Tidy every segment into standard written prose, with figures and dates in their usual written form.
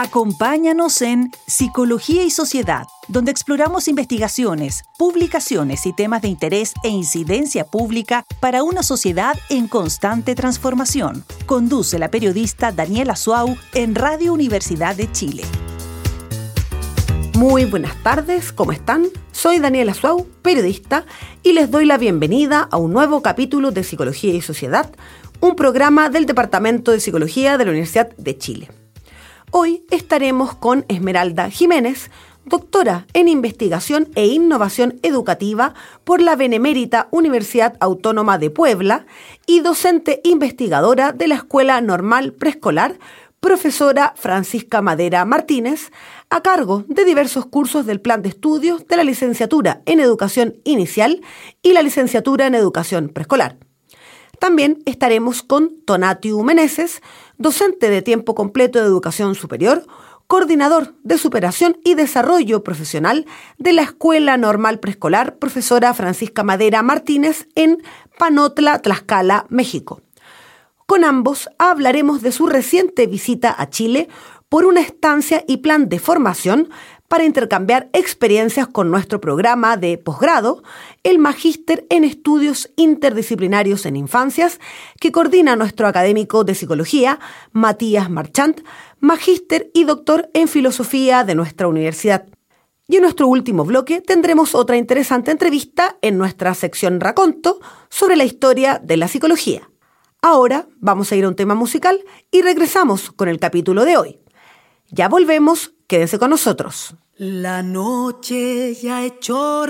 Acompáñanos en Psicología y Sociedad, donde exploramos investigaciones, publicaciones y temas de interés e incidencia pública para una sociedad en constante transformación. Conduce la periodista Daniela Suau en Radio Universidad de Chile. Muy buenas tardes, ¿cómo están? Soy Daniela Suau, periodista, y les doy la bienvenida a un nuevo capítulo de Psicología y Sociedad, un programa del Departamento de Psicología de la Universidad de Chile. Hoy estaremos con Esmeralda Jiménez, doctora en Investigación e Innovación Educativa por la Benemérita Universidad Autónoma de Puebla y docente investigadora de la Escuela Normal Preescolar, profesora Francisca Madera Martínez, a cargo de diversos cursos del plan de estudios de la licenciatura en Educación Inicial y la licenciatura en Educación Preescolar. También estaremos con Tonatiuh Meneses, docente de tiempo completo de Educación Superior, coordinador de Superación y Desarrollo Profesional de la Escuela Normal Preescolar, profesora Francisca Madera Martínez en Panotla, Tlaxcala, México. Con ambos hablaremos de su reciente visita a Chile por una estancia y plan de formación para intercambiar experiencias con nuestro programa de posgrado, el Magíster en Estudios Interdisciplinarios en Infancias, que coordina nuestro académico de Psicología, Matías Marchant, Magíster y doctor en Filosofía de nuestra universidad. Y en nuestro último bloque tendremos otra interesante entrevista en nuestra sección Raconto sobre la historia de la psicología. Ahora vamos a ir a un tema musical y regresamos con el capítulo de hoy. Ya volvemos, quédense con nosotros. La noche ya echó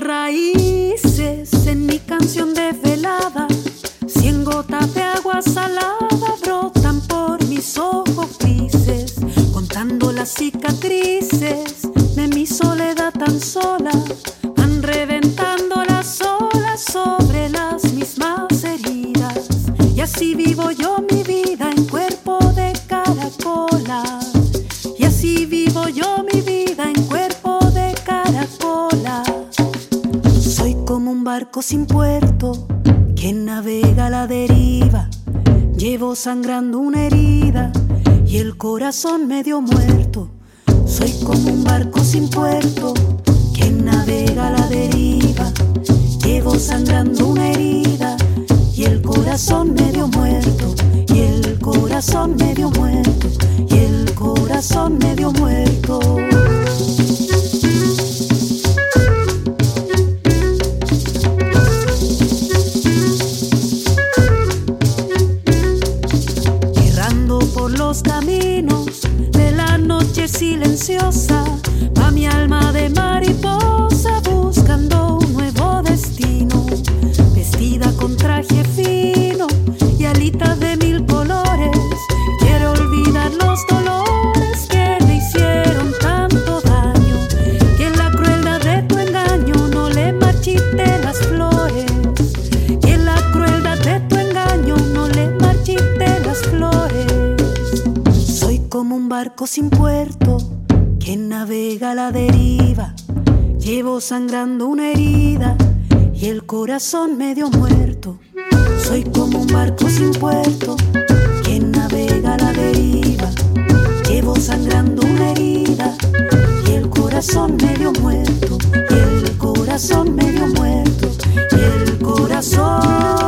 raíces en mi canción desvelada. 100 gotas de agua salada brotan por mis ojos grises, contando las cicatrices de mi soledad tan sola. Van reventando las olas sobre las mismas heridas. Y así vivo yo mi vida en cuerpo de caracola. Y así vivo yo mi vida en cuerpo de caracola. Soy como un barco sin puerto que navega a la deriva. Llevo sangrando una herida y el corazón medio muerto. Soy como un barco sin puerto que navega a la deriva. Llevo sangrando una herida y el corazón medio muerto. Y el corazón medio muerto. Y el corazón medio muerto. Errando por los caminos de la noche silenciosa, va mi alma de mariposa buscando un nuevo destino. Vestida con traje fino y alitas de 1000 colores, quiero olvidar los dolores que me hicieron tanto daño. Que en la crueldad de tu engaño no le marchite las flores. Que en la crueldad de tu engaño no le marchite las flores. Soy como un barco sin puerto que navega a la deriva. Llevo sangrando una herida y el corazón medio muerto. Soy como un barco sin puerto que navega a la deriva. Llevo sangrando una herida y el corazón medio muerto. Y el corazón medio muerto. Y el corazón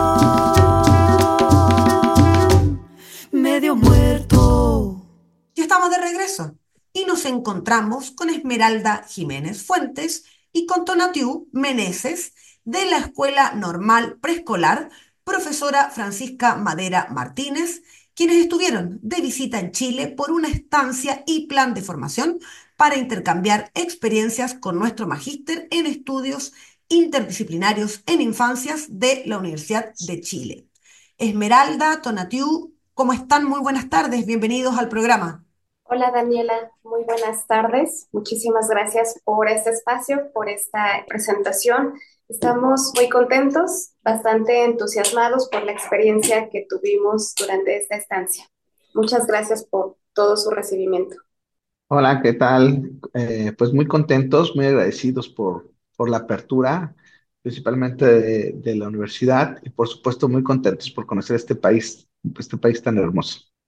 medio muerto. Ya estamos de regreso y nos encontramos con Esmeralda Jiménez Fuentes y con Tonatiuh Meneses de la Escuela Normal Preescolar, profesora Francisca Madera Martínez, quienes estuvieron de visita en Chile por una estancia y plan de formación para intercambiar experiencias con nuestro magíster en estudios interdisciplinarios en infancias de la Universidad de Chile. Esmeralda, Tonatiuh, ¿cómo están? Muy buenas tardes, bienvenidos al programa. Hola Daniela, muy buenas tardes. Muchísimas gracias por este espacio, por esta presentación. Estamos muy contentos, bastante entusiasmados por la experiencia que tuvimos durante esta estancia. Muchas gracias por todo su recibimiento. Hola, ¿qué tal? Pues muy contentos, muy agradecidos por la apertura, principalmente de la universidad, y por supuesto muy contentos por conocer este país tan hermoso.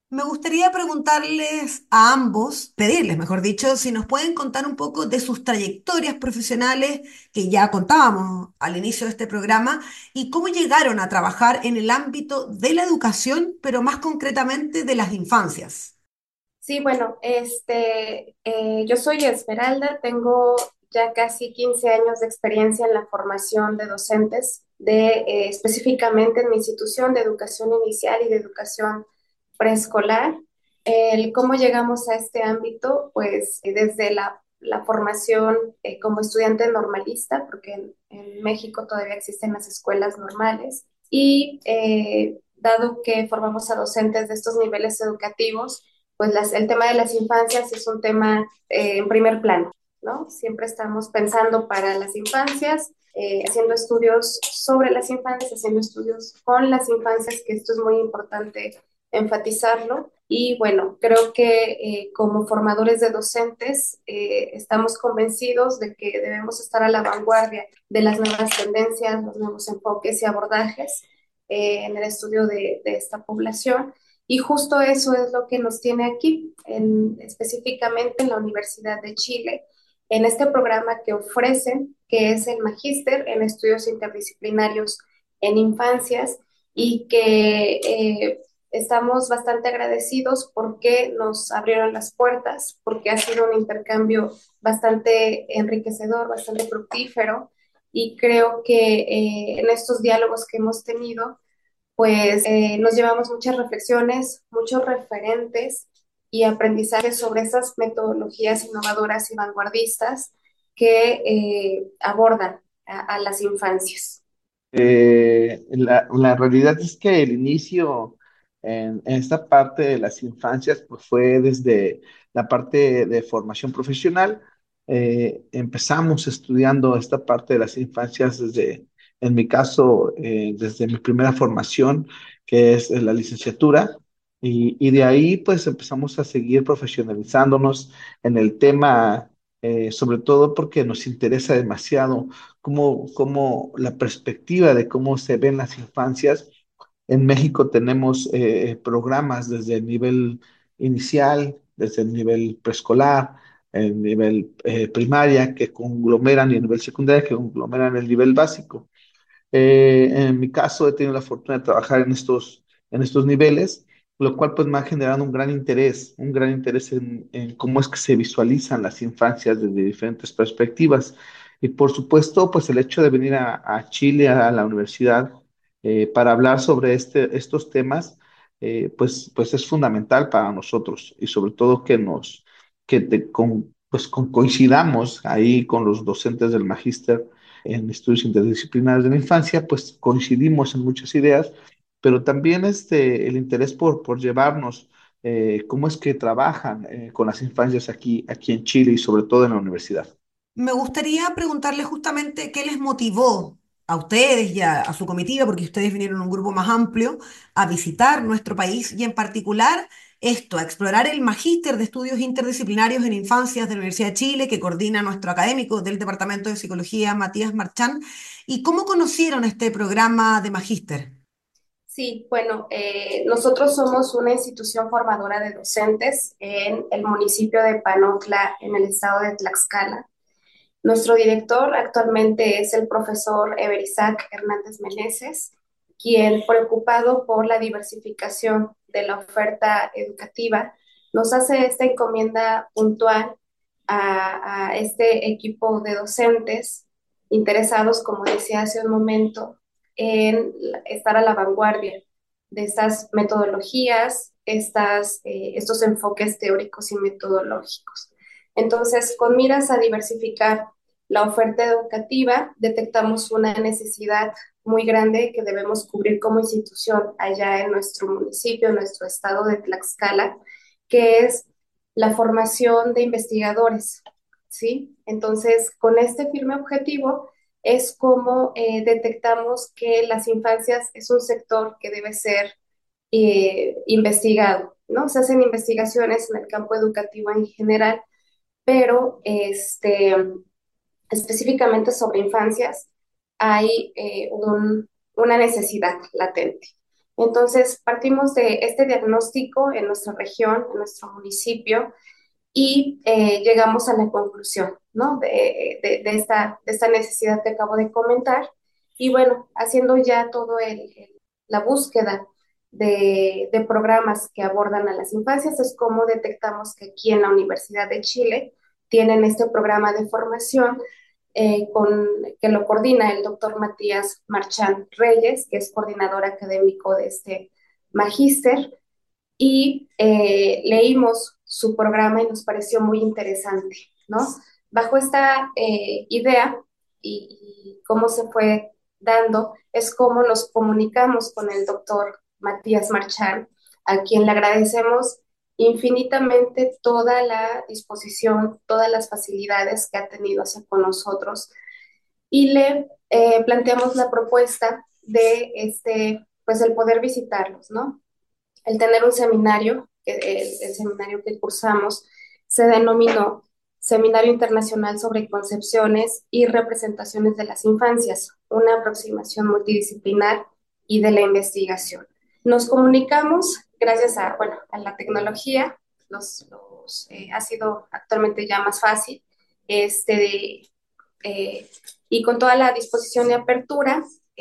Me gustaría preguntarles a ambos, pedirles, mejor dicho, si nos pueden contar un poco de sus trayectorias profesionales que ya contábamos al inicio de este programa y cómo llegaron a trabajar en el ámbito de la educación, pero más concretamente de las infancias. Sí, bueno, yo soy Esmeralda, tengo ya casi 15 años de experiencia en la formación de docentes, específicamente en mi institución de educación inicial y de educación preescolar. ¿Cómo llegamos a este ámbito? Pues desde la formación como estudiante normalista, porque en México todavía existen las escuelas normales, y dado que formamos a docentes de estos niveles educativos, pues el tema de las infancias es un tema en primer plano, ¿no? Siempre estamos pensando para las infancias, haciendo estudios sobre las infancias, haciendo estudios con las infancias, que esto es muy importante enfatizarlo. Y bueno, creo que como formadores de docentes estamos convencidos de que debemos estar a la vanguardia de las nuevas tendencias, los nuevos enfoques y abordajes en el estudio de esta población. Y justo eso es lo que nos tiene aquí, específicamente en la Universidad de Chile, en este programa que ofrecen, que es el Magíster en Estudios Interdisciplinarios en Infancias, y que estamos bastante agradecidos porque nos abrieron las puertas, porque ha sido un intercambio bastante enriquecedor, bastante fructífero, y creo que en estos diálogos que hemos tenido, pues nos llevamos muchas reflexiones, muchos referentes y aprendizajes sobre esas metodologías innovadoras y vanguardistas que abordan a las infancias. La realidad es que el inicio en esta parte de las infancias pues fue desde la parte de formación profesional. Empezamos estudiando esta parte de las infancias desde, en mi caso, desde mi primera formación, que es la licenciatura, y de ahí pues empezamos a seguir profesionalizándonos en el tema, sobre todo porque nos interesa demasiado cómo la perspectiva de cómo se ven las infancias. En México tenemos programas desde el nivel inicial, desde el nivel preescolar, el nivel primaria que conglomeran y el nivel secundaria que conglomeran el nivel básico. En mi caso, he tenido la fortuna de trabajar en estos niveles, lo cual pues me ha generado un gran interés en cómo es que se visualizan las infancias desde diferentes perspectivas. Y por supuesto, pues el hecho de venir a Chile, a la universidad, para hablar sobre estos temas, pues es fundamental para nosotros y sobre todo coincidamos ahí con los docentes del magíster en estudios interdisciplinarios de la infancia, pues coincidimos en muchas ideas, pero también el interés por llevarnos cómo es que trabajan con las infancias aquí en Chile y sobre todo en la universidad. Me gustaría preguntarle justamente qué les motivó a ustedes y a su comitiva, porque ustedes vinieron un grupo más amplio, a visitar nuestro país y en particular esto, a explorar el Magíster de Estudios Interdisciplinarios en Infancias de la Universidad de Chile, que coordina nuestro académico del Departamento de Psicología, Matías Marchán. ¿Y cómo conocieron este programa de Magíster? Sí, bueno, nosotros somos una institución formadora de docentes en el municipio de Panotla, en el estado de Tlaxcala. Nuestro director actualmente es el profesor Everisac Hernández Meneses, quien, preocupado por la diversificación de la oferta educativa, nos hace esta encomienda puntual a este equipo de docentes interesados, como decía hace un momento, en estar a la vanguardia de estas metodologías, estos enfoques teóricos y metodológicos. Entonces, con miras a diversificar la oferta educativa, detectamos una necesidad muy grande que debemos cubrir como institución allá en nuestro municipio, en nuestro estado de Tlaxcala, que es la formación de investigadores, ¿sí? Entonces, con este firme objetivo es como detectamos que las infancias es un sector que debe ser investigado, ¿no? Se hacen investigaciones en el campo educativo en general, pero específicamente sobre infancias hay una necesidad latente. Entonces, partimos de este diagnóstico en nuestra región, en nuestro municipio, y llegamos a la conclusión, ¿no? De esta necesidad que acabo de comentar. Y bueno, haciendo ya todo la búsqueda de programas que abordan a las infancias, es como detectamos que aquí en la Universidad de Chile tienen este programa de formación que lo coordina el doctor Matías Marchán Reyes, que es coordinador académico de este magíster, y leímos su programa y nos pareció muy interesante, ¿no? Bajo esta idea y cómo se fue dando, es cómo nos comunicamos con el doctor Matías Marchán, a quien le agradecemos infinitamente toda la disposición, todas las facilidades que ha tenido hacia con nosotros y le planteamos la propuesta de pues el poder visitarlos, ¿no? El tener un seminario, el seminario que cursamos se denominó Seminario Internacional sobre Concepciones y Representaciones de las Infancias, una aproximación multidisciplinar y de la investigación. Nos comunicamos gracias a, bueno, a la tecnología, ha sido actualmente ya más fácil, este, eh, y con toda la disposición y apertura,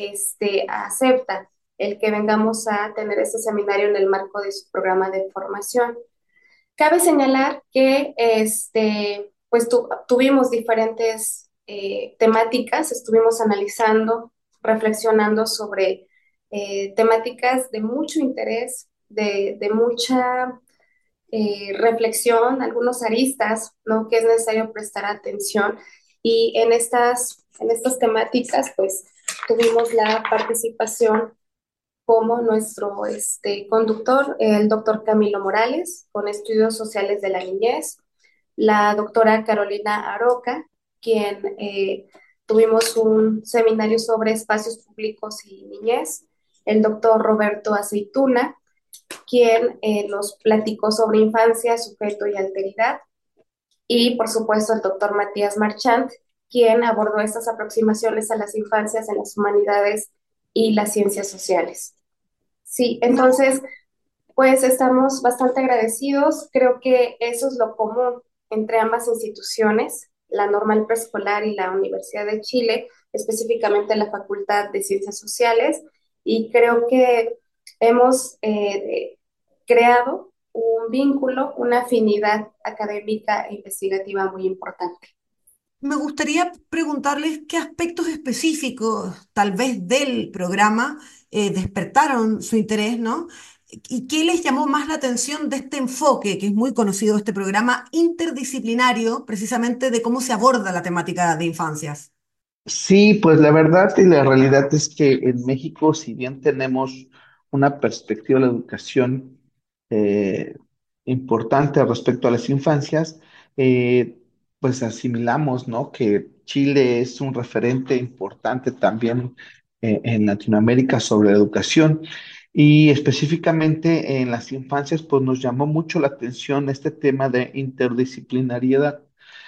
acepta el que vengamos a tener este seminario en el marco de su programa de formación. Cabe señalar que pues tuvimos diferentes temáticas, estuvimos analizando, reflexionando sobre temáticas de mucho interés, de mucha reflexión, algunos aristas, ¿no? Que es necesario prestar atención. Y en estas temáticas, pues tuvimos la participación como nuestro conductor, el doctor Camilo Morales, con estudios sociales de la niñez, la doctora Carolina Aroca, quien tuvimos un seminario sobre espacios públicos y niñez, el doctor Roberto Aceituna, quien nos platicó sobre infancia, sujeto y alteridad, y por supuesto el doctor Matías Marchant, quien abordó estas aproximaciones a las infancias en las humanidades y las ciencias sociales. Sí, entonces, pues estamos bastante agradecidos. Creo que eso es lo común entre ambas instituciones, la Normal Preescolar y la Universidad de Chile, específicamente la Facultad de Ciencias Sociales, y creo que hemos creado un vínculo, una afinidad académica e investigativa muy importante. Me gustaría preguntarles qué aspectos específicos, tal vez del programa, despertaron su interés, ¿no? ¿Y qué les llamó más la atención de este enfoque, que es muy conocido, este programa interdisciplinario, precisamente de cómo se aborda la temática de infancias? Sí, pues la verdad y la realidad es que en México, si bien tenemos una perspectiva de la educación eh, importante respecto a las infancias, pues asimilamos, ¿no? Que Chile es un referente importante también en Latinoamérica sobre la educación y específicamente en las infancias, pues nos llamó mucho la atención este tema de interdisciplinariedad.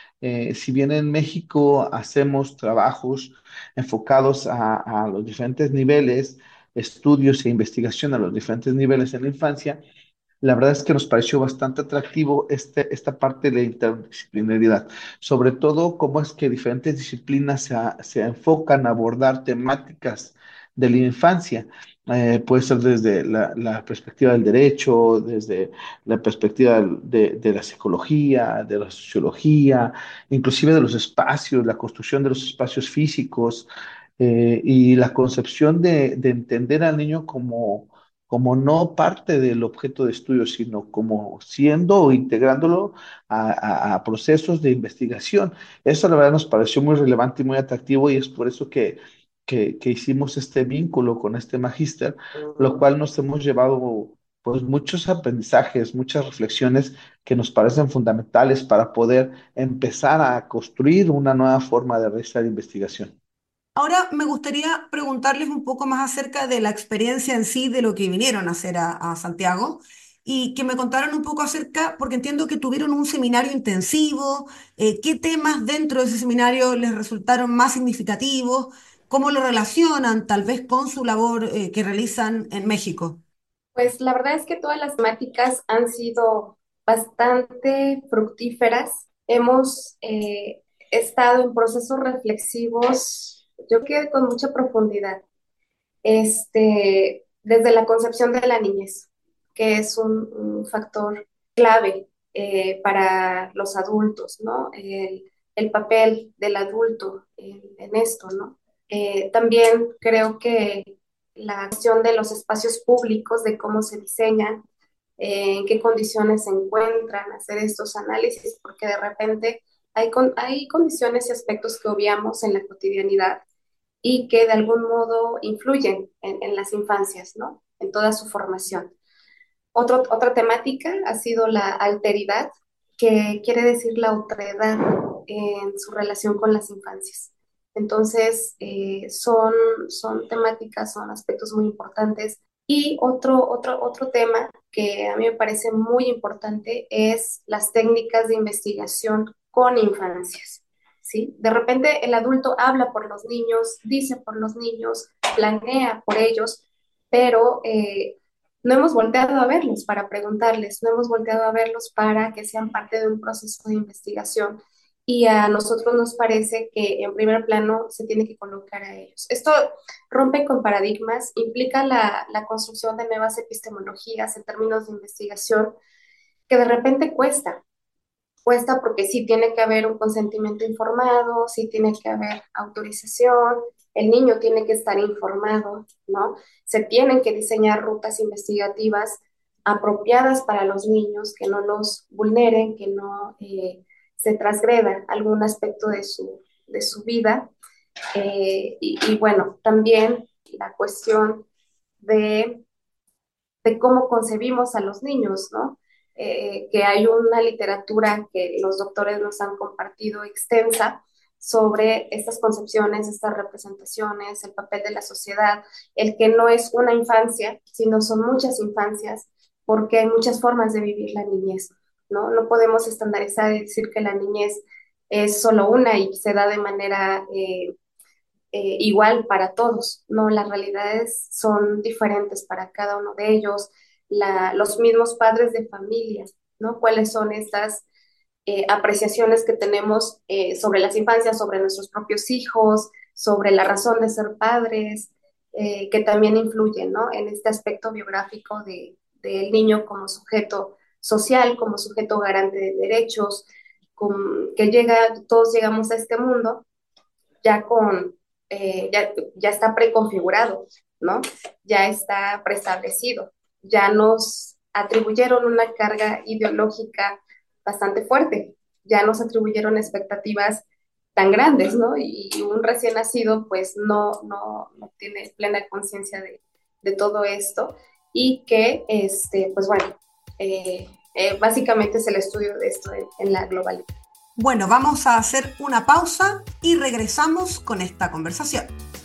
Si bien en México hacemos trabajos enfocados a los diferentes niveles, estudios e investigación a los diferentes niveles en la infancia, la verdad es que nos pareció bastante atractivo esta parte de la interdisciplinariedad, sobre todo cómo es que diferentes disciplinas se enfocan a abordar temáticas de la infancia. Puede ser desde la perspectiva del derecho, desde la perspectiva de la psicología, de la sociología, inclusive de los espacios, la construcción de los espacios físicos, y la concepción de entender al niño como no parte del objeto de estudio, sino como siendo o integrándolo a procesos de investigación. Eso la verdad nos pareció muy relevante y muy atractivo y es por eso que hicimos este vínculo con este magíster, lo cual nos hemos llevado pues muchos aprendizajes, muchas reflexiones que nos parecen fundamentales para poder empezar a construir una nueva forma de realizar investigación. Ahora me gustaría preguntarles un poco más acerca de la experiencia en sí, de lo que vinieron a hacer a Santiago, y que me contaran un poco acerca, porque entiendo que tuvieron un seminario intensivo, qué temas dentro de ese seminario les resultaron más significativos, ¿Cómo lo relacionan tal vez con su labor que realizan en México? Pues la verdad es que todas las temáticas han sido bastante fructíferas. Hemos estado en procesos reflexivos, yo creo que con mucha profundidad, desde la concepción de la niñez, que es un factor clave para los adultos, ¿no? El papel del adulto en esto, ¿no? También creo que la cuestión de los espacios públicos, de cómo se diseñan, en qué condiciones se encuentran, hacer estos análisis, porque de repente hay condiciones y aspectos que obviamos en la cotidianidad y que de algún modo influyen en las infancias, ¿no? En toda su formación. Otra temática ha sido la alteridad, que quiere decir la otredad en su relación con las infancias. Entonces, son temáticas, son aspectos muy importantes. Y otro tema que a mí me parece muy importante es las técnicas de investigación con infancias. ¿Sí? De repente el adulto habla por los niños, dice por los niños, planea por ellos, pero no hemos volteado a verlos para preguntarles, no hemos volteado a verlos para que sean parte de un proceso de investigación. Y a nosotros nos parece que en primer plano se tiene que colocar a ellos. Esto rompe con paradigmas, implica la construcción de nuevas epistemologías en términos de investigación que de repente cuesta porque sí tiene que haber un consentimiento informado, sí tiene que haber autorización, el niño tiene que estar informado, ¿no? Se tienen que diseñar rutas investigativas apropiadas para los niños, que no los vulneren, que no se transgreda algún aspecto de su vida. Y bueno, también la cuestión de cómo concebimos a los niños, ¿no? Que hay una literatura que los doctores nos han compartido extensa sobre estas concepciones, estas representaciones, el papel de la sociedad, el que no es una infancia, sino son muchas infancias, porque hay muchas formas de vivir la niñez, ¿no? No podemos estandarizar y decir que la niñez es solo una y se da de manera igual para todos, ¿no? Las realidades son diferentes para cada uno de ellos, los mismos padres de familia, ¿no? ¿Cuáles son estas apreciaciones que tenemos sobre las infancias, sobre nuestros propios hijos, sobre la razón de ser padres, que también influyen, ¿no? En este aspecto biográfico del niño como sujeto social, como sujeto garante de derechos, que todos llegamos a este mundo ya ya está preconfigurado, ¿no? Ya está preestablecido, ya nos atribuyeron una carga ideológica bastante fuerte, ya nos atribuyeron expectativas tan grandes, ¿no? Y un recién nacido pues no tiene plena conciencia de todo esto y que, pues bueno, básicamente es el estudio de esto en la globalidad. Bueno, vamos a hacer una pausa y regresamos con esta conversación.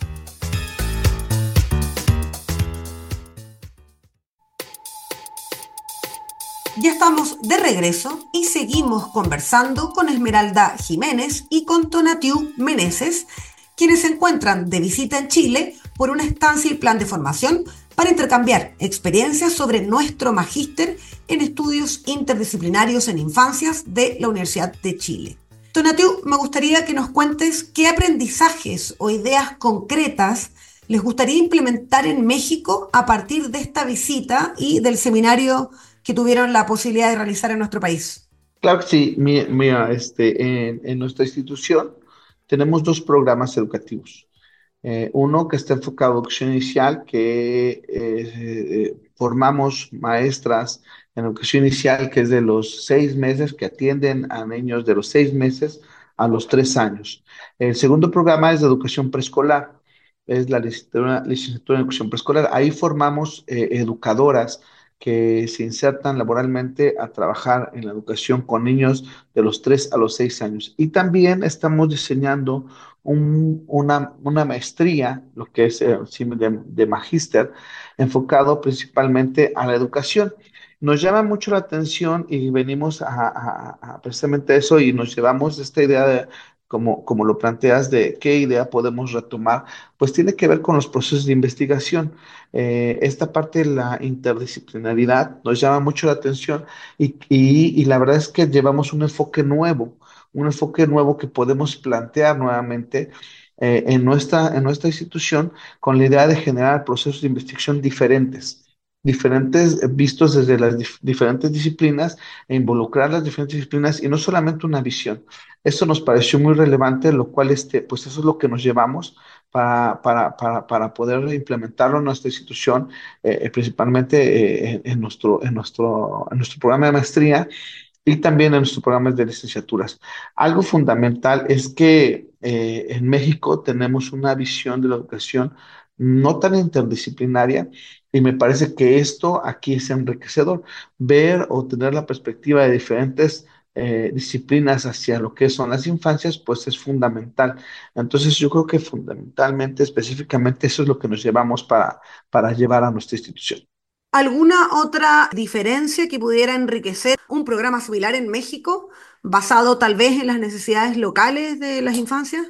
Ya estamos de regreso y seguimos conversando con Esmeralda Jiménez y con Tonatiu Meneses, quienes se encuentran de visita en Chile por una estancia y plan de formación para intercambiar experiencias sobre nuestro magíster en estudios interdisciplinarios en infancias de la Universidad de Chile. Tonatiu, me gustaría que nos cuentes qué aprendizajes o ideas concretas les gustaría implementar en México a partir de esta visita y del seminario que tuvieron la posibilidad de realizar en nuestro país. Claro que sí, mira, en nuestra institución tenemos dos programas educativos. Uno que está enfocado a educación inicial, que formamos maestras en educación inicial, que es de los 6 meses, que atienden a niños de los 6 meses a los 3 años. El segundo programa es de educación preescolar, es la licenciatura en educación preescolar. Ahí formamos educadoras que se insertan laboralmente a trabajar en la educación con niños de los 3 a los 6 años. Y también estamos diseñando una maestría, lo que es de magíster, enfocado principalmente a la educación. Nos llama mucho la atención y venimos a precisamente eso y nos llevamos esta idea como lo planteas, de qué idea podemos retomar, pues tiene que ver con los procesos de investigación. Esta parte de la interdisciplinaridad nos llama mucho la atención y la verdad es que llevamos un enfoque nuevo que podemos plantear nuevamente en nuestra institución con la idea de generar procesos de investigación diferentes vistos desde las diferentes disciplinas e involucrar las diferentes disciplinas y no solamente una visión. Esto nos pareció muy relevante, lo cual pues eso es lo que nos llevamos para poder implementarlo en nuestra institución, principalmente en nuestro programa de maestría y también en nuestros programas de licenciaturas. Algo fundamental es que en México tenemos una visión de la educación no tan interdisciplinaria y me parece que esto aquí es enriquecedor. Ver o tener la perspectiva de diferentes disciplinas hacia lo que son las infancias, pues es fundamental. Entonces yo creo que fundamentalmente, específicamente, eso es lo que nos llevamos para llevar a nuestra institución. ¿Alguna otra diferencia que pudiera enriquecer un programa similar en México, basado tal vez en las necesidades locales de las infancias?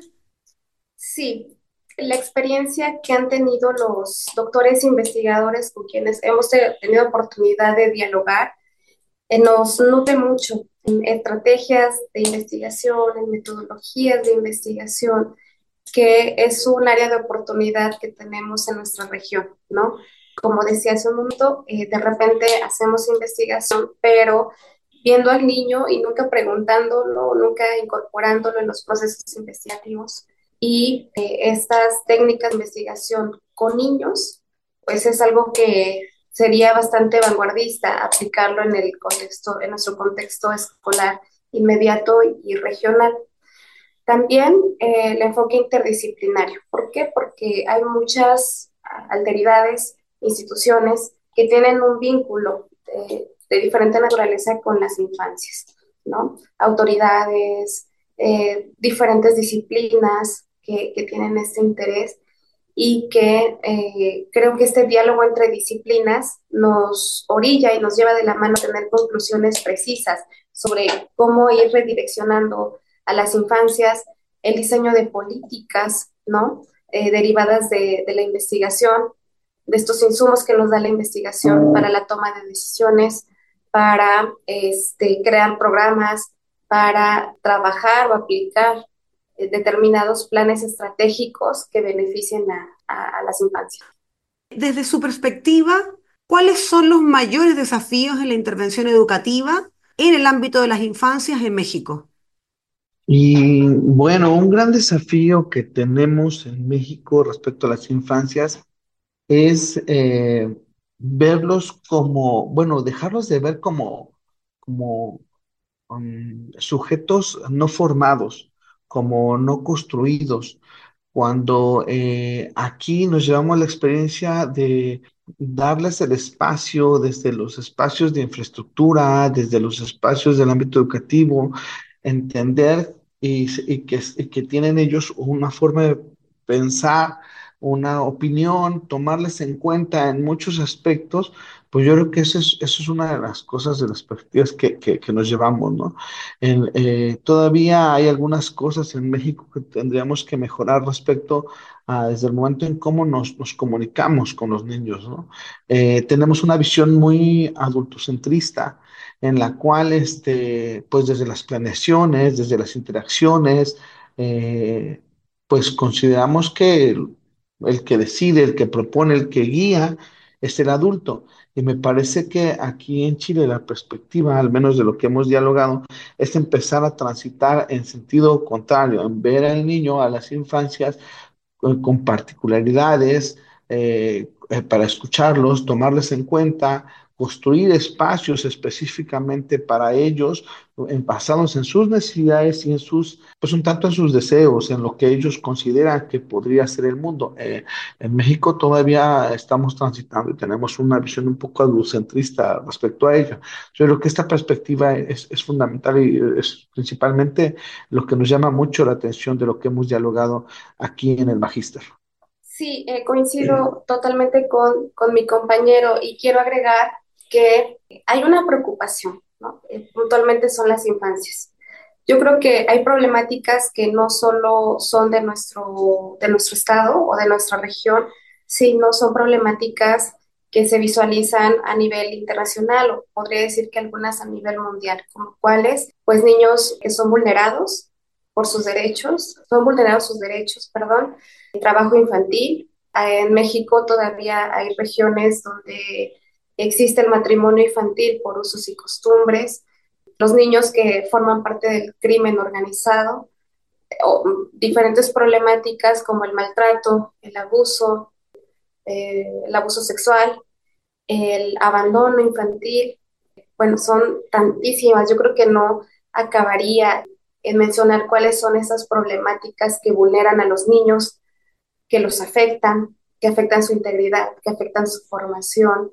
Sí, la experiencia que han tenido los doctores investigadores con quienes hemos tenido oportunidad de dialogar nos nutre mucho en estrategias de investigación, en metodologías de investigación, que es un área de oportunidad que tenemos en nuestra región, ¿no? Como decía hace un momento, de repente hacemos investigación, pero viendo al niño y nunca preguntándolo, nunca incorporándolo en los procesos investigativos. Y estas técnicas de investigación con niños, pues es algo que sería bastante vanguardista aplicarlo en el contexto, en nuestro contexto escolar inmediato y regional. También el enfoque interdisciplinario. ¿Por qué? Porque hay muchas alteridades, instituciones que tienen un vínculo de diferente naturaleza con las infancias, ¿no? Autoridades, diferentes disciplinas que tienen este interés y que creo que este diálogo entre disciplinas nos orilla y nos lleva de la mano a tener conclusiones precisas sobre cómo ir redireccionando a las infancias el diseño de políticas, ¿no? Derivadas de la investigación, de estos insumos que nos da la investigación para la toma de decisiones, para crear programas, para trabajar o aplicar determinados planes estratégicos que beneficien a las infancias. Desde su perspectiva, ¿cuáles son los mayores desafíos en la intervención educativa en el ámbito de las infancias en México? Y bueno, un gran desafío que tenemos en México respecto a las infancias es verlos como, bueno, dejarlos de ver como sujetos no formados, como no construidos, cuando aquí nos llevamos la experiencia de darles el espacio desde los espacios de infraestructura, desde los espacios del ámbito educativo, entender y que tienen ellos una forma de pensar, una opinión, tomarles en cuenta en muchos aspectos, pues yo creo que eso es una de las cosas, de las perspectivas que nos llevamos, ¿no? Todavía hay algunas cosas en México que tendríamos que mejorar respecto a desde el momento en cómo nos comunicamos con los niños, ¿no? Tenemos una visión muy adultocentrista en la cual, pues desde las planeaciones, desde las interacciones, eh, pues consideramos que el que decide, el que propone, el que guía es el adulto. Y me parece que aquí en Chile la perspectiva, al menos de lo que hemos dialogado, es empezar a transitar en sentido contrario, en ver al niño, a las infancias con particularidades, para escucharlos, tomarles en cuenta, construir espacios específicamente para ellos, basados en sus necesidades y en sus, pues un tanto en sus deseos, en lo que ellos consideran que podría ser el mundo. En México todavía estamos transitando y tenemos una visión un poco adultocentrista respecto a ello. Yo creo que esta perspectiva es fundamental y es principalmente lo que nos llama mucho la atención de lo que hemos dialogado aquí en el Magíster. Sí, coincido totalmente con mi compañero y quiero agregar que hay una preocupación, ¿no? Puntualmente son las infancias. Yo creo que hay problemáticas que no solo son de nuestro estado o de nuestra región, sino son problemáticas que se visualizan a nivel internacional o podría decir que algunas a nivel mundial, como cuáles, pues niños que son vulnerados por sus derechos, son vulnerados sus derechos, perdón, el trabajo infantil. En México todavía hay regiones donde existe el matrimonio infantil por usos y costumbres, los niños que forman parte del crimen organizado, o diferentes problemáticas como el maltrato, el abuso sexual, el abandono infantil. Bueno, son tantísimas. Yo creo que no acabaría en mencionar cuáles son esas problemáticas que vulneran a los niños, que los afectan, que afectan su integridad, que afectan su formación,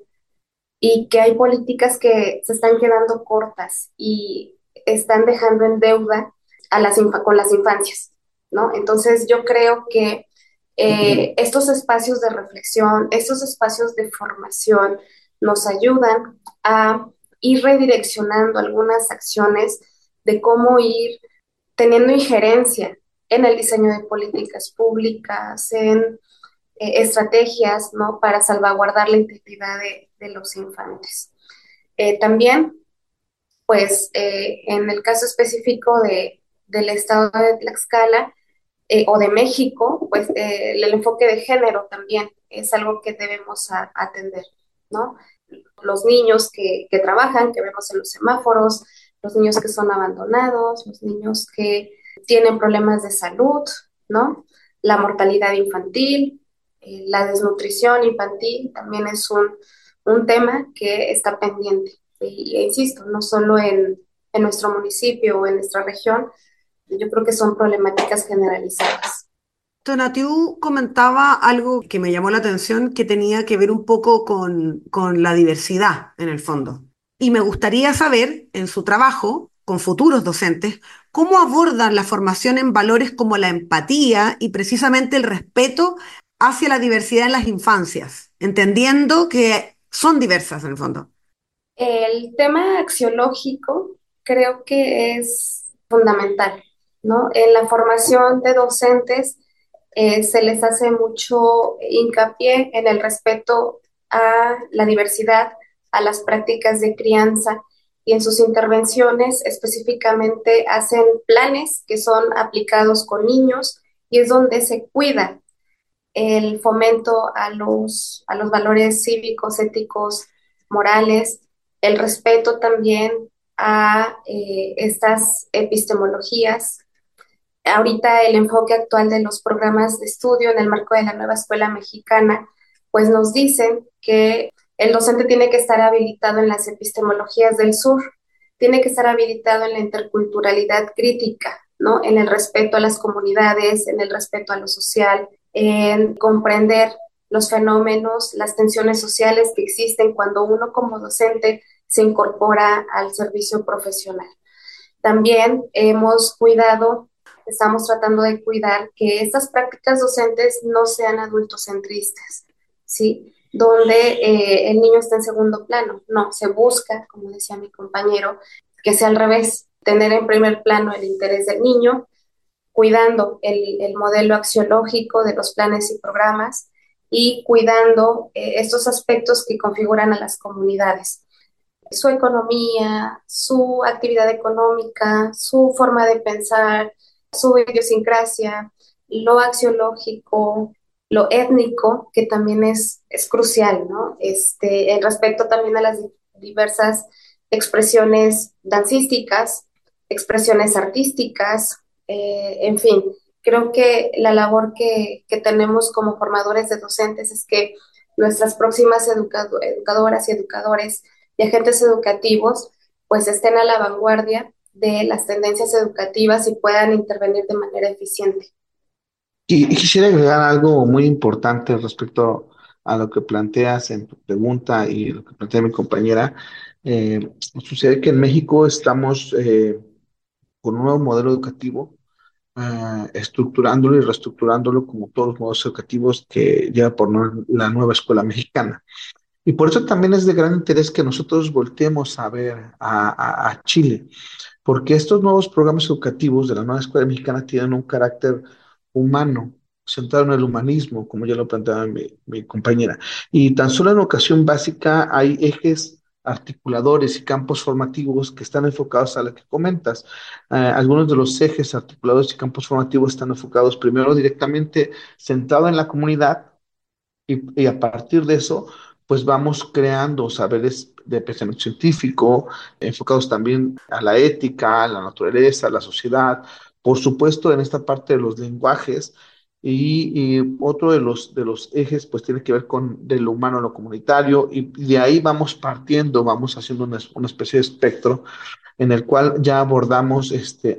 y que hay políticas que se están quedando cortas y están dejando en deuda con las infancias, ¿no? Entonces yo creo que estos espacios de reflexión, estos espacios de formación nos ayudan a ir redireccionando algunas acciones de cómo ir teniendo injerencia en el diseño de políticas públicas, en estrategias, ¿no? Para salvaguardar la integridad de los infantes. También, pues, en el caso específico del estado de Tlaxcala o de México, pues el enfoque de género también es algo que debemos atender, ¿no? Los niños que trabajan, que vemos en los semáforos, los niños que son abandonados, los niños que tienen problemas de salud, ¿no? La mortalidad infantil, la desnutrición infantil también es un tema que está pendiente. E insisto, no solo en nuestro municipio o en nuestra región, yo creo que son problemáticas generalizadas. Tonatiu comentaba algo que me llamó la atención que tenía que ver un poco con la diversidad en el fondo. Y me gustaría saber, en su trabajo con futuros docentes, cómo abordan la formación en valores como la empatía y precisamente el respeto hacia la diversidad en las infancias, entendiendo que son diversas en el fondo. El tema axiológico creo que es fundamental, ¿no? En la formación de docentes se les hace mucho hincapié en el respeto a la diversidad, a las prácticas de crianza y en sus intervenciones específicamente hacen planes que son aplicados con niños y es donde se cuida el fomento a los valores cívicos, éticos, morales, el respeto también a estas epistemologías. Ahorita el enfoque actual de los programas de estudio en el marco de la nueva escuela mexicana, pues nos dicen que el docente tiene que estar habilitado en las epistemologías del sur, tiene que estar habilitado en la interculturalidad crítica, ¿no? En el respeto a las comunidades, en el respeto a lo social, en comprender los fenómenos, las tensiones sociales que existen cuando uno como docente se incorpora al servicio profesional. También estamos tratando de cuidar que estas prácticas docentes no sean adultocentristas, ¿sí? Donde el niño está en segundo plano. No, se busca, como decía mi compañero, que sea al revés, tener en primer plano el interés del niño, cuidando el modelo axiológico de los planes y programas y cuidando estos aspectos que configuran a las comunidades, su economía, su actividad económica, su forma de pensar, su idiosincrasia, lo axiológico, lo étnico, que también es crucial, ¿no? El respeto también a las diversas expresiones dancísticas, expresiones artísticas, en fin, creo que la labor que tenemos como formadores de docentes es que nuestras próximas educadoras y educadores y agentes educativos pues estén a la vanguardia de las tendencias educativas y puedan intervenir de manera eficiente. Y quisiera agregar algo muy importante respecto a lo que planteas en tu pregunta y lo que plantea mi compañera. Sucede que en México estamos con un nuevo modelo educativo, estructurándolo y reestructurándolo como todos los modelos educativos que lleva por la nueva escuela mexicana. Y por eso también es de gran interés que nosotros volteemos a ver a Chile. porque estos nuevos programas educativos de la nueva escuela mexicana tienen un carácter humano, centrado en el humanismo, como ya lo planteaba mi compañera. Y tan solo en educación básica hay ejes articuladores y campos formativos que están enfocados a lo que comentas. Algunos de los ejes articuladores y campos formativos están enfocados primero directamente centrado en la comunidad y a partir de eso, pues vamos creando saberes de pensamiento científico, enfocados también a la ética, a la naturaleza, a la sociedad, por supuesto en esta parte de los lenguajes, y otro de los ejes pues tiene que ver con de lo humano a lo comunitario, y de ahí vamos partiendo, vamos haciendo una especie de espectro en el cual ya abordamos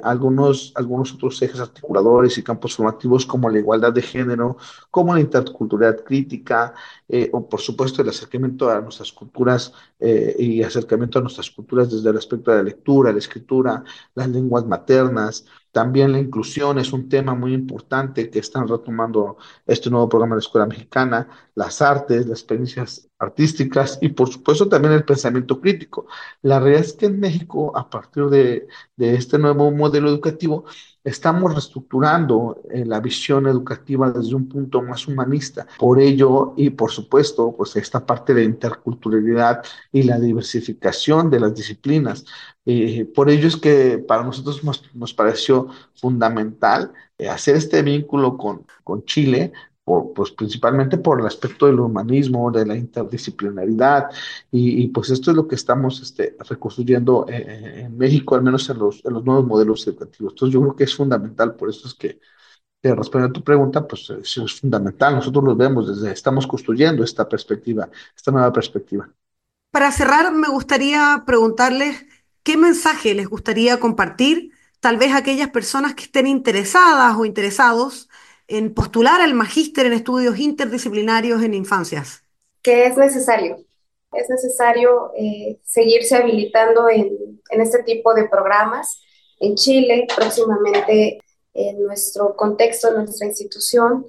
algunos otros ejes articuladores y campos formativos como la igualdad de género, como la interculturalidad crítica, o por supuesto el acercamiento a nuestras culturas y acercamiento a nuestras culturas desde el aspecto de la lectura, la escritura, las lenguas maternas. También la inclusión es un tema muy importante que están retomando este nuevo programa de la Escuela Mexicana, las artes, las experiencias artísticas y por supuesto también el pensamiento crítico. La realidad es que en México, a partir de este nuevo modelo educativo, estamos reestructurando la visión educativa desde un punto más humanista. Por ello, y por supuesto, pues esta parte de interculturalidad y la diversificación de las disciplinas. Por ello es que para nosotros nos pareció fundamental hacer este vínculo con Chile, pues principalmente por el aspecto del humanismo, de la interdisciplinaridad, pues esto es lo que estamos reconstruyendo en México, al menos en los nuevos modelos educativos. Entonces yo creo que es fundamental, por eso es que respondiendo a tu pregunta, pues es fundamental. Nosotros lo vemos estamos construyendo esta perspectiva, esta nueva perspectiva. Para cerrar, me gustaría preguntarles qué mensaje les gustaría compartir, tal vez a aquellas personas que estén interesadas o interesados en postular al magíster en estudios interdisciplinarios en infancias. Que es necesario seguirse habilitando en este tipo de programas en Chile, próximamente en nuestro contexto, en nuestra institución,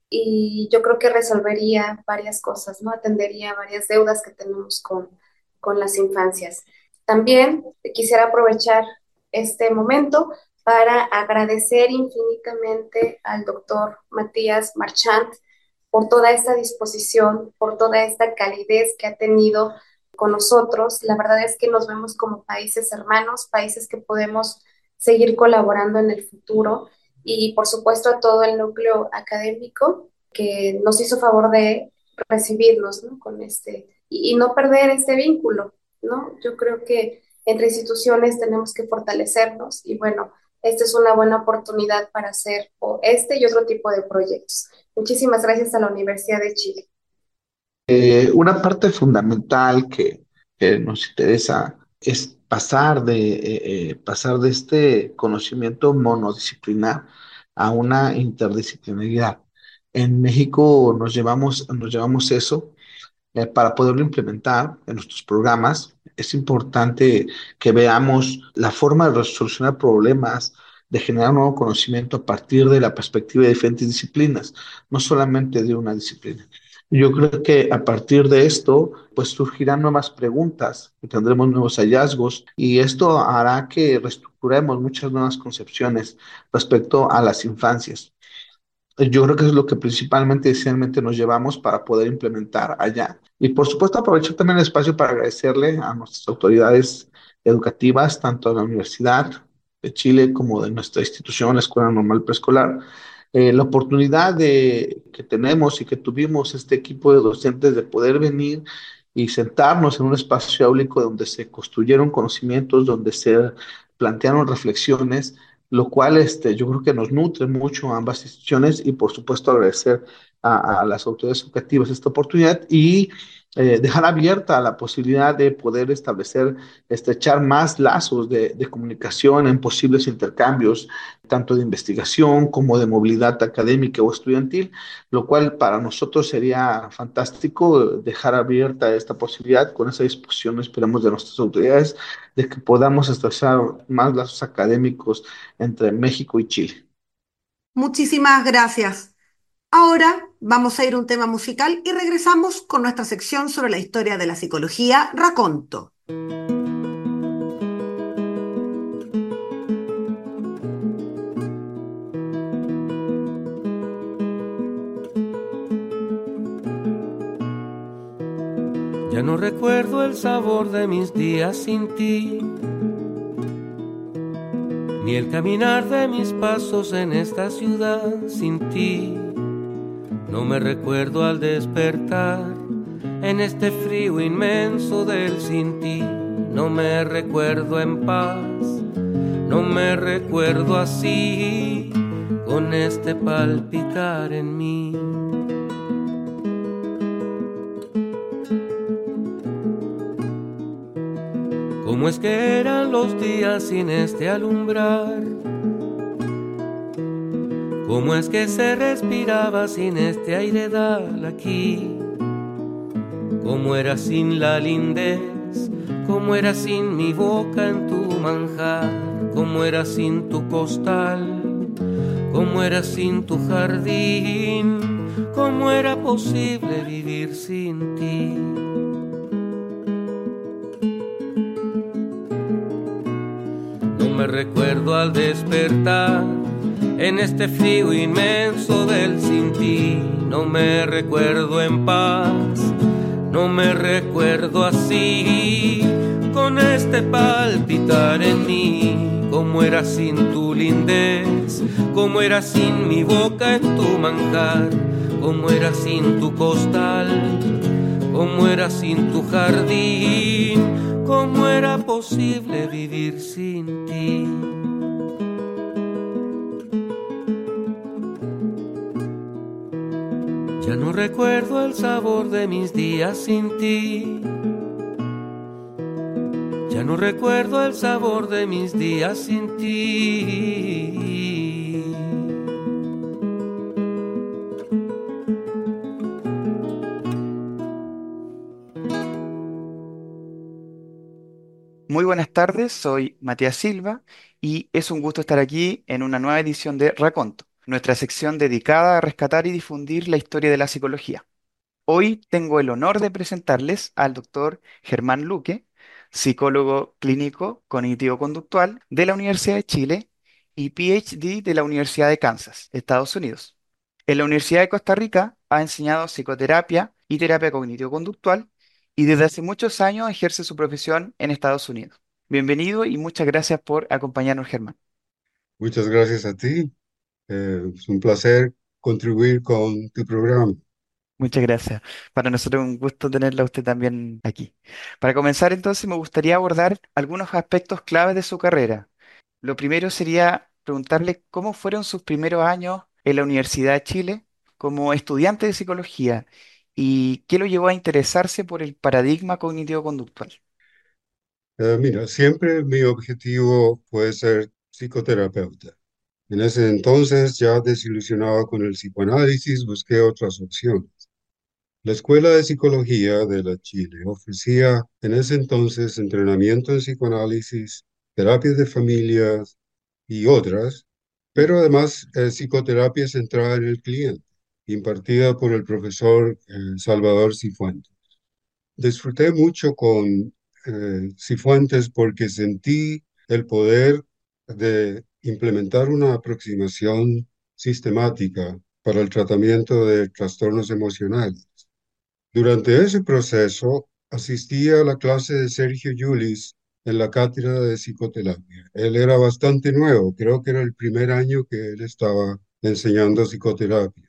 y yo creo que resolvería varias cosas, ¿no? Atendería varias deudas que tenemos con las infancias. También quisiera aprovechar este momento para agradecer infinitamente al doctor Matías Marchant por toda esta disposición, por toda esta calidez que ha tenido con nosotros. La verdad es que nos vemos como países hermanos, países que podemos seguir colaborando en el futuro y por supuesto a todo el núcleo académico que nos hizo favor de recibirnos, ¿no? Con y no perder este vínculo, ¿no? Yo creo que entre instituciones tenemos que fortalecernos y bueno, esta es una buena oportunidad para hacer este y otro tipo de proyectos. Muchísimas gracias a la Universidad de Chile. Una parte fundamental que nos interesa es pasar de este conocimiento monodisciplinar a una interdisciplinaridad. En México nos llevamos eso para poderlo implementar en nuestros programas. Es importante que veamos la forma de solucionar problemas, de generar nuevo conocimiento a partir de la perspectiva de diferentes disciplinas, no solamente de una disciplina. Yo creo que a partir de esto, pues surgirán nuevas preguntas y tendremos nuevos hallazgos y esto hará que reestructuremos muchas nuevas concepciones respecto a las infancias. Yo creo que eso es lo que principalmente y esencialmente nos llevamos para poder implementar allá. Y por supuesto, aprovechar también el espacio para agradecerle a nuestras autoridades educativas, tanto de la Universidad de Chile como de nuestra institución, la Escuela Normal Preescolar, la oportunidad que tenemos y que tuvimos este equipo de docentes de poder venir y sentarnos en un espacio áulico donde se construyeron conocimientos, donde se plantearon reflexiones, lo cual yo creo que nos nutre mucho a ambas instituciones y por supuesto agradecer a las autoridades educativas esta oportunidad y dejar abierta la posibilidad de poder establecer, estrechar más lazos de comunicación en posibles intercambios, tanto de investigación como de movilidad académica o estudiantil, lo cual para nosotros sería fantástico dejar abierta esta posibilidad con esa disposición, esperamos, de nuestras autoridades, de que podamos estrechar más lazos académicos entre México y Chile. Muchísimas gracias. Ahora vamos a ir a un tema musical y regresamos con nuestra sección sobre la historia de la psicología, Raconto. Ya no recuerdo el sabor de mis días sin ti, ni el caminar de mis pasos en esta ciudad sin ti. No me recuerdo al despertar en este frío inmenso del sin ti. No me recuerdo en paz, no me recuerdo así, con este palpitar en mí. ¿Cómo es que eran los días sin este alumbrar? ¿Cómo es que se respiraba sin este airedal aquí? ¿Cómo era sin la lindez? ¿Cómo era sin mi boca en tu manjar? ¿Cómo era sin tu costal? ¿Cómo era sin tu jardín? ¿Cómo era posible vivir sin ti? No me recuerdo al despertar en este frío inmenso del sin ti. No me recuerdo en paz, no me recuerdo así, con este palpitar en mí. Cómo era sin tu lindez, cómo era sin mi boca en tu manjar, cómo era sin tu costal, cómo era sin tu jardín, cómo era posible vivir sin ti. Ya no recuerdo el sabor de mis días sin ti. Ya no recuerdo el sabor de mis días sin ti. Muy buenas tardes, soy Matías Silva y es un gusto estar aquí en una nueva edición de Raconto, nuestra sección dedicada a rescatar y difundir la historia de la psicología. Hoy tengo el honor de presentarles al doctor Germán Luque, psicólogo clínico cognitivo-conductual de la Universidad de Chile y PhD de la Universidad de Kansas, Estados Unidos. En la Universidad de Costa Rica ha enseñado psicoterapia y terapia cognitivo-conductual y desde hace muchos años ejerce su profesión en Estados Unidos. Bienvenido y muchas gracias por acompañarnos, Germán. Muchas gracias a ti. Es un placer contribuir con tu programa. Muchas gracias. Para nosotros es un gusto tenerla a usted también aquí. Para comenzar, entonces, me gustaría abordar algunos aspectos claves de su carrera. Lo primero sería preguntarle cómo fueron sus primeros años en la Universidad de Chile como estudiante de psicología y qué lo llevó a interesarse por el paradigma cognitivo-conductual. Mira, siempre mi objetivo fue ser psicoterapeuta. En ese entonces, ya desilusionado con el psicoanálisis, busqué otras opciones. La Escuela de Psicología de la Chile ofrecía en ese entonces entrenamiento en psicoanálisis, terapias de familias y otras, pero además psicoterapia centrada en el cliente, impartida por el profesor Salvador Cifuentes. Disfruté mucho con Cifuentes porque sentí el poder de implementar una aproximación sistemática para el tratamiento de trastornos emocionales. Durante ese proceso, asistí a la clase de Sergio Yulis en la cátedra de psicoterapia. Él era bastante nuevo, creo que era el primer año que él estaba enseñando psicoterapia.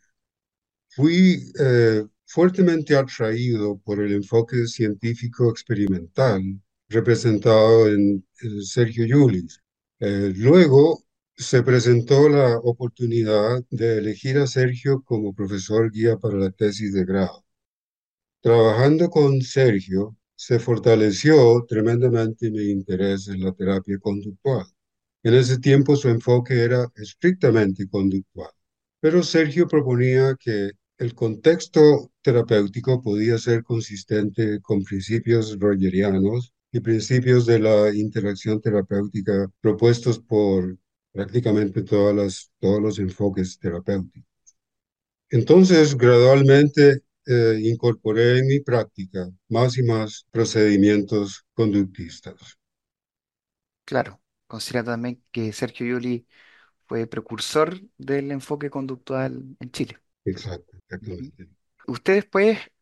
Fui fuertemente atraído por el enfoque científico experimental representado en Sergio Yulis. Luego se presentó la oportunidad de elegir a Sergio como profesor guía para la tesis de grado. Trabajando con Sergio, se fortaleció tremendamente mi interés en la terapia conductual. En ese tiempo su enfoque era estrictamente conductual, pero Sergio proponía que el contexto terapéutico podía ser consistente con principios rogerianos y principios de la interacción terapéutica propuestos por prácticamente todos los enfoques terapéuticos. Entonces, gradualmente incorporé en mi práctica más y más procedimientos conductistas. Claro, considerando también que Sergio Yuli fue precursor del enfoque conductual en Chile. Exacto, Ujú. exactamente. Usted después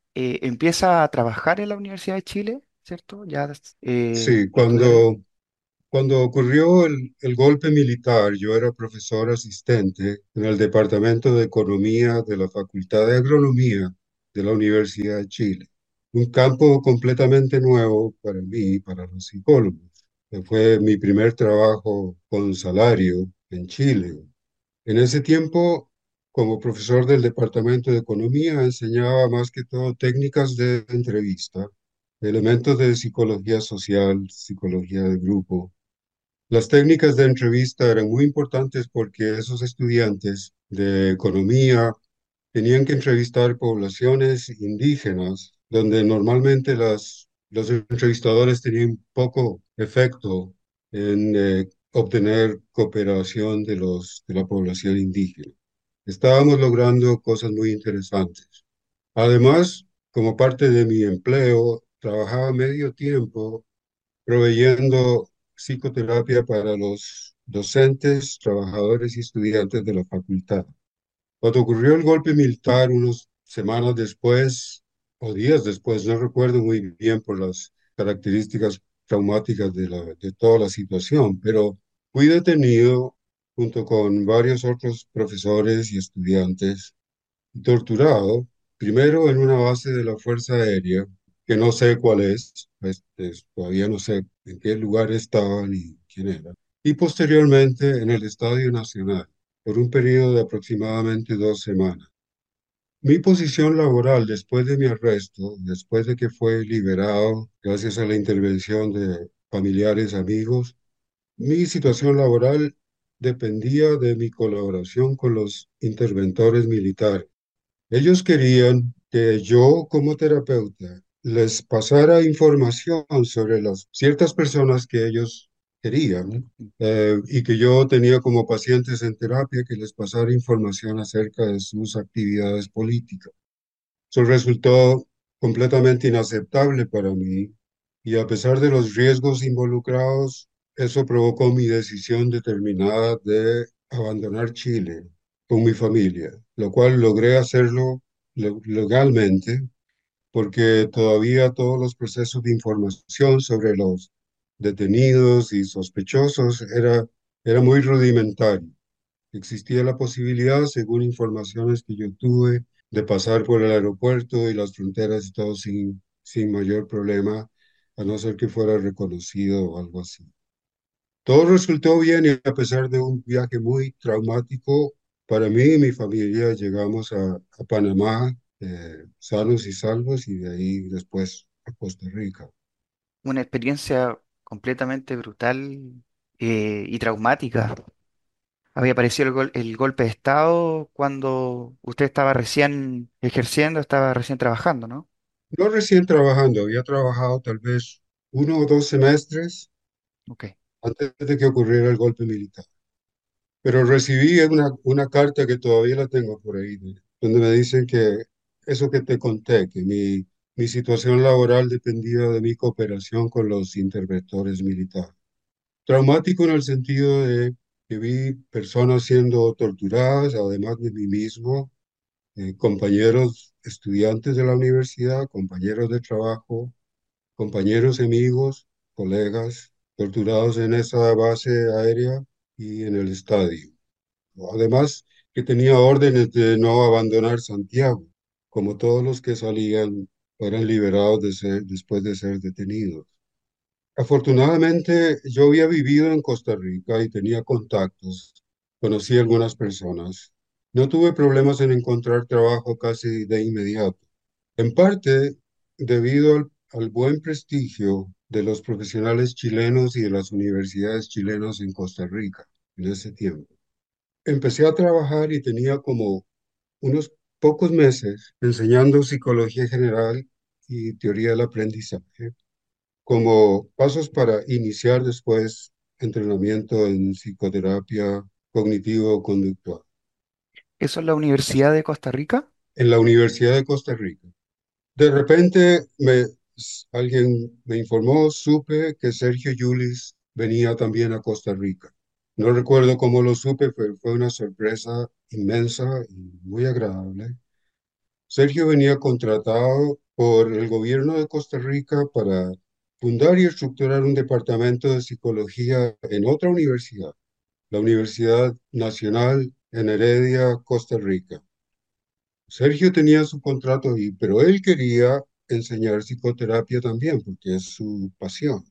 empieza a trabajar en la Universidad de Chile, ¿cierto? Ya Sí, estudiando. cuando ocurrió el golpe militar, yo era profesor asistente en el Departamento de Economía de la Facultad de Agronomía de la Universidad de Chile. Un campo completamente nuevo para mí y para los psicólogos. Fue mi primer trabajo con salario en Chile. En ese tiempo, como profesor del Departamento de Economía, enseñaba más que todo técnicas de entrevista, elementos de psicología social, psicología de grupo. Las técnicas de entrevista eran muy importantes porque esos estudiantes de economía tenían que entrevistar poblaciones indígenas, donde normalmente los entrevistadores tenían poco efecto en obtener cooperación de la población indígena. Estábamos logrando cosas muy interesantes. Además, como parte de mi empleo, trabajaba medio tiempo proveyendo psicoterapia para los docentes, trabajadores y estudiantes de la facultad. Cuando ocurrió el golpe militar, unas semanas después o días después, no recuerdo muy bien por las características traumáticas de toda la situación, pero fui detenido junto con varios otros profesores y estudiantes, torturado, primero en una base de la Fuerza Aérea, que no sé cuál es, todavía no sé en qué lugar estaba ni quién era, y posteriormente en el Estadio Nacional por un periodo de aproximadamente 2 semanas. Mi posición laboral después de mi arresto, después de que fue liberado, gracias a la intervención de familiares, amigos, mi situación laboral dependía de mi colaboración con los interventores militares. Ellos querían que yo, como terapeuta, les pasara información sobre las ciertas personas que ellos querían, y que yo tenía como pacientes en terapia que les pasara información acerca de sus actividades políticas. Eso resultó completamente inaceptable para mí y a pesar de los riesgos involucrados, eso provocó mi decisión determinada de abandonar Chile con mi familia, lo cual logré hacerlo legalmente porque todavía todos los procesos de información sobre los detenidos y sospechosos era muy rudimentario. Existía la posibilidad, según informaciones que yo tuve, de pasar por el aeropuerto y las fronteras y todo sin mayor problema, a no ser que fuera reconocido o algo así. Todo resultó bien y a pesar de un viaje muy traumático, para mí y mi familia llegamos a Panamá sanos y salvos y de ahí después a Costa Rica. Una experiencia completamente brutal y traumática. Había aparecido el golpe de Estado cuando usted estaba recién ejerciendo, estaba recién trabajando, ¿no? Yo recién trabajando, había trabajado tal vez 1 o 2 semestres Ok. antes de que ocurriera el golpe militar. Pero recibí una carta que todavía la tengo por ahí, donde me dicen que eso que te conté, que mi situación laboral dependía de mi cooperación con los interventores militares. Traumático en el sentido de que vi personas siendo torturadas, además de mí mismo, compañeros estudiantes de la universidad, compañeros de trabajo, compañeros amigos, colegas, torturados en esa base aérea y en el estadio. Además, que tenía órdenes de no abandonar Santiago, como todos los que salían eran liberados después de ser detenidos. Afortunadamente, yo había vivido en Costa Rica y tenía contactos, conocí a algunas personas. No tuve problemas en encontrar trabajo casi de inmediato, en parte debido al buen prestigio de los profesionales chilenos y de las universidades chilenas en Costa Rica en ese tiempo. Empecé a trabajar y tenía como unos pocos meses enseñando psicología general y teoría del aprendizaje como pasos para iniciar después entrenamiento en psicoterapia cognitivo-conductual ¿Eso es la Universidad de Costa Rica? en la Universidad de Costa Rica. De repente alguien me informó, supe que Sergio Yulis venía también a Costa Rica. No recuerdo cómo lo supe, pero fue una sorpresa inmensa y muy agradable. Sergio venía contratado por el gobierno de Costa Rica para fundar y estructurar un departamento de psicología en otra universidad, la Universidad Nacional en Heredia, Costa Rica. Sergio tenía su contrato ahí, pero él quería enseñar psicoterapia también, porque es su pasión.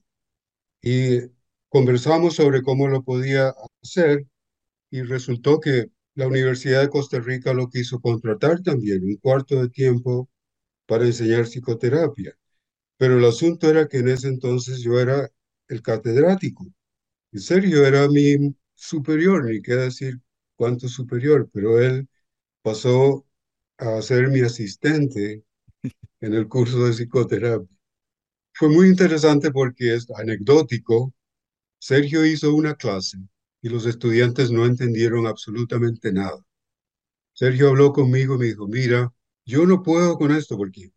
Y conversamos sobre cómo lo podía hacer y resultó que la Universidad de Costa Rica lo quiso contratar también, un cuarto de tiempo para enseñar psicoterapia. Pero el asunto era que en ese entonces yo era el catedrático. En serio, era mi superior, ni qué decir cuánto superior, pero él pasó a ser mi asistente en el curso de psicoterapia. Fue muy interesante porque es anecdótico. Sergio hizo una clase y los estudiantes no entendieron absolutamente nada. Sergio habló conmigo y me dijo, mira, yo no puedo con esto porque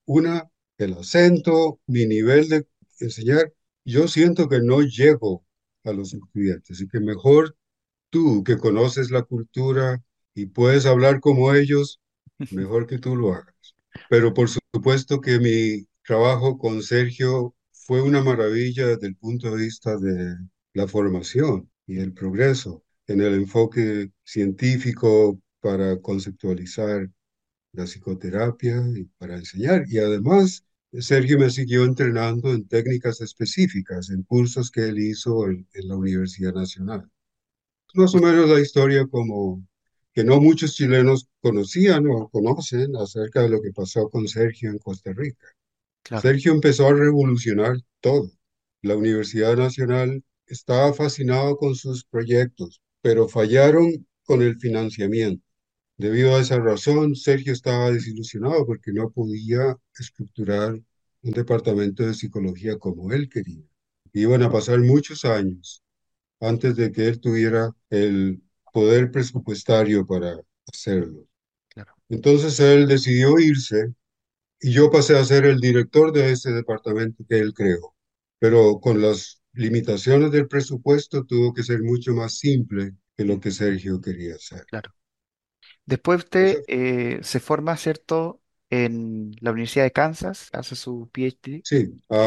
el acento, mi nivel de enseñar, yo siento que no llego a los estudiantes y que mejor tú que conoces la cultura y puedes hablar como ellos, mejor que tú lo hagas. Pero por supuesto que mi trabajo con Sergio fue una maravilla desde el punto de vista de la formación y el progreso en el enfoque científico para conceptualizar la psicoterapia y para enseñar. Y además, Sergio me siguió entrenando en técnicas específicas, en cursos que él hizo en la Universidad Nacional. Más o Us- menos la historia como que no muchos chilenos conocían o conocen acerca de lo que pasó con Sergio en Costa Rica. Claro, Sergio empezó a revolucionar todo. La Universidad Nacional estaba fascinado con sus proyectos, pero fallaron con el financiamiento. Debido a esa razón, Sergio estaba desilusionado porque no podía estructurar un departamento de psicología como él quería. Iban a pasar muchos años antes de que él tuviera el poder presupuestario para hacerlo. claro. Entonces él decidió irse y yo pasé a ser el director de ese departamento que él creó. Pero con las limitaciones del presupuesto tuvo que ser mucho más simple que lo Mm, que Sergio quería hacer. claro. Después Esa usted se forma, ¿cierto?, en la Universidad de Kansas, hace su PhD. Sí,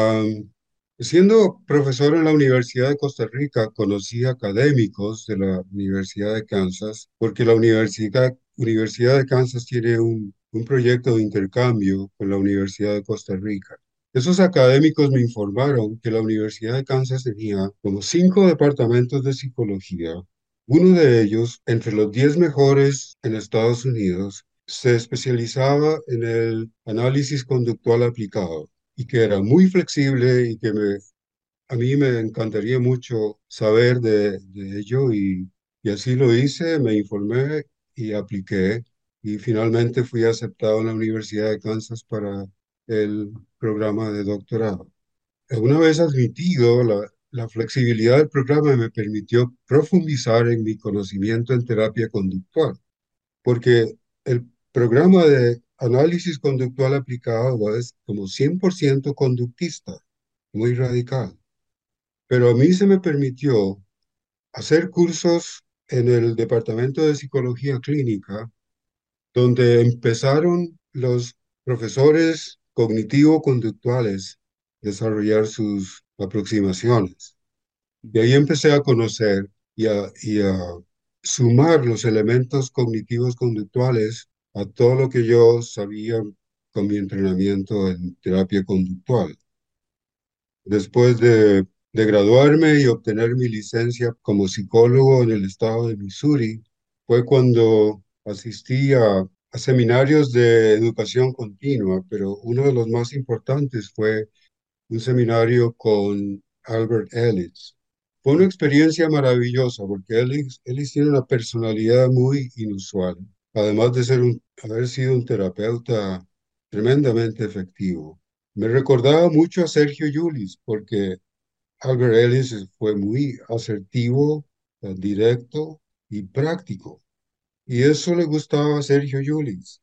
siendo profesor en la Universidad de Costa Rica, conocí académicos de la Universidad de Kansas, porque la Universidad de Kansas tiene un proyecto de intercambio con la Universidad de Costa Rica. Esos académicos me informaron que la Universidad de Kansas tenía como 5 departamentos de psicología. Uno de ellos, entre los 10 mejores en Estados Unidos, se especializaba en el análisis conductual aplicado y que era muy flexible y que a mí me encantaría mucho saber de ello y así lo hice, me informé y apliqué y finalmente fui aceptado en la Universidad de Kansas para el programa de doctorado. Una vez admitido, la flexibilidad del programa me permitió profundizar en mi conocimiento en terapia conductual porque el programa de análisis conductual aplicado es como 100% conductista, muy radical. Pero a mí se me permitió hacer cursos en el Departamento de Psicología Clínica, donde empezaron los profesores cognitivo-conductuales a desarrollar sus aproximaciones. Y ahí empecé a conocer y a sumar los elementos cognitivos conductuales a todo lo que yo sabía con mi entrenamiento en terapia conductual. Después de graduarme y obtener mi licencia como psicólogo en el estado de Missouri, fue cuando asistí a seminarios de educación continua, pero uno de los más importantes fue un seminario con Albert Ellis. Fue una Mm, experiencia maravillosa porque Ellis tiene una personalidad muy inusual, además de haber sido un terapeuta tremendamente efectivo. Me recordaba mucho a Sergio Llulis porque Albert Ellis fue muy asertivo, directo y práctico. Y eso le gustaba a Sergio Llulis.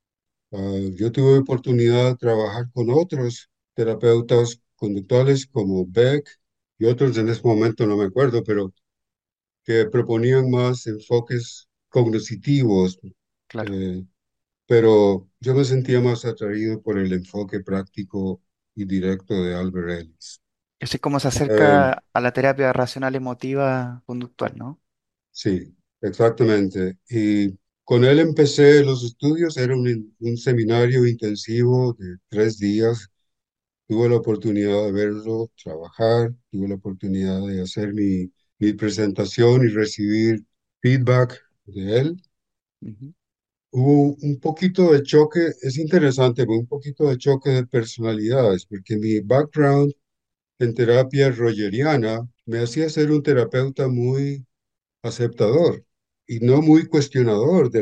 Yo tuve oportunidad de trabajar con otros terapeutas conductuales como Beck y otros en ese momento no me acuerdo, pero que proponían más enfoques cognitivos, claro. eh, pero yo me sentía más atraído por el enfoque práctico y directo de Albert Ellis. Eso es como se Eh, acerca a la terapia racional emotiva conductual, ¿no? sí, exactamente. Y con él empecé los estudios, era un seminario intensivo de 3 días. Tuve la oportunidad de verlo trabajar, tuve la oportunidad de hacer mi presentación y recibir feedback de él. Ujú. Hubo un poquito de choque, es interesante, hubo un poquito de choque de personalidades, porque mi background en terapia rogeriana me hacía ser un terapeuta muy aceptador y no muy cuestionador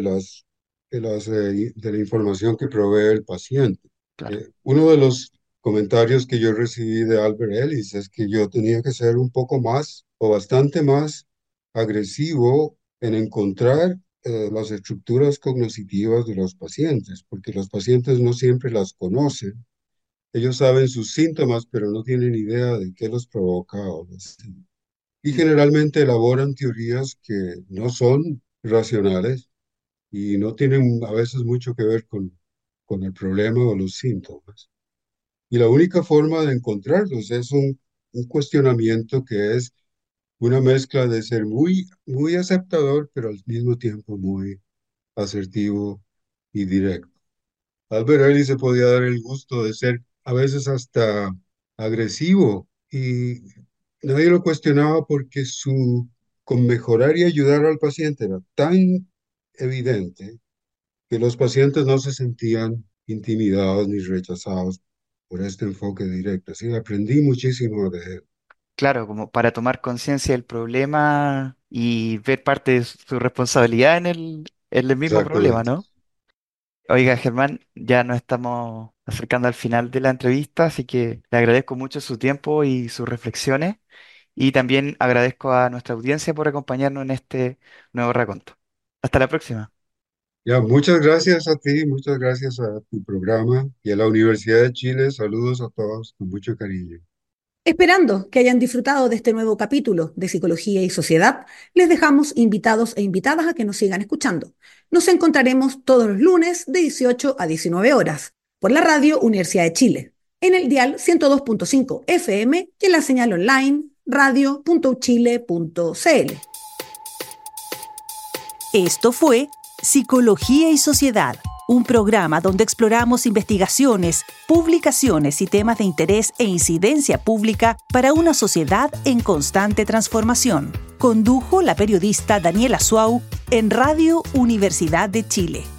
de la información que provee el paciente. Claro. Uno de los comentarios que yo recibí de Albert Ellis es que yo tenía que ser un poco más o bastante más agresivo en encontrar las estructuras cognitivas de los pacientes, porque los pacientes no siempre las conocen. Ellos saben sus síntomas, pero no tienen idea de qué los provoca y Mm. generalmente elaboran teorías que no son racionales y no tienen a veces mucho que ver con el problema o los síntomas. Y la única forma de encontrarlos es un cuestionamiento que es una mezcla de ser muy aceptador, pero al mismo tiempo muy asertivo y directo. Albert Ellis se podía dar el gusto de ser a veces hasta agresivo y nadie lo cuestionaba porque con mejorar y ayudar al paciente era tan evidente que los pacientes no se sentían intimidados ni rechazados por este enfoque directo. Así que aprendí muchísimo de él. Claro, como para tomar conciencia del problema y ver parte de su responsabilidad en el mismo problema, Exactamente. ¿no? Oiga, Germán, ya nos estamos acercando al final de la entrevista, así que le agradezco mucho su tiempo y sus reflexiones y también agradezco a nuestra audiencia por acompañarnos en este nuevo raconto. Hasta la próxima. Ya, muchas gracias a ti, muchas gracias a tu programa y a la Universidad de Chile. Saludos a todos con mucho cariño. Esperando que hayan disfrutado de este nuevo capítulo de Psicología y Sociedad, les dejamos invitados e invitadas a que nos sigan escuchando. Nos encontraremos todos los lunes de 18 a 19 horas por la radio Universidad de Chile, en el dial 102.5 FM y en la señal online radio.uchile.cl. Esto fue Psicología y Sociedad, un programa donde exploramos investigaciones, publicaciones y temas de interés e incidencia pública para una sociedad en constante transformación. Condujo la periodista Daniela Suau en Radio Universidad de Chile.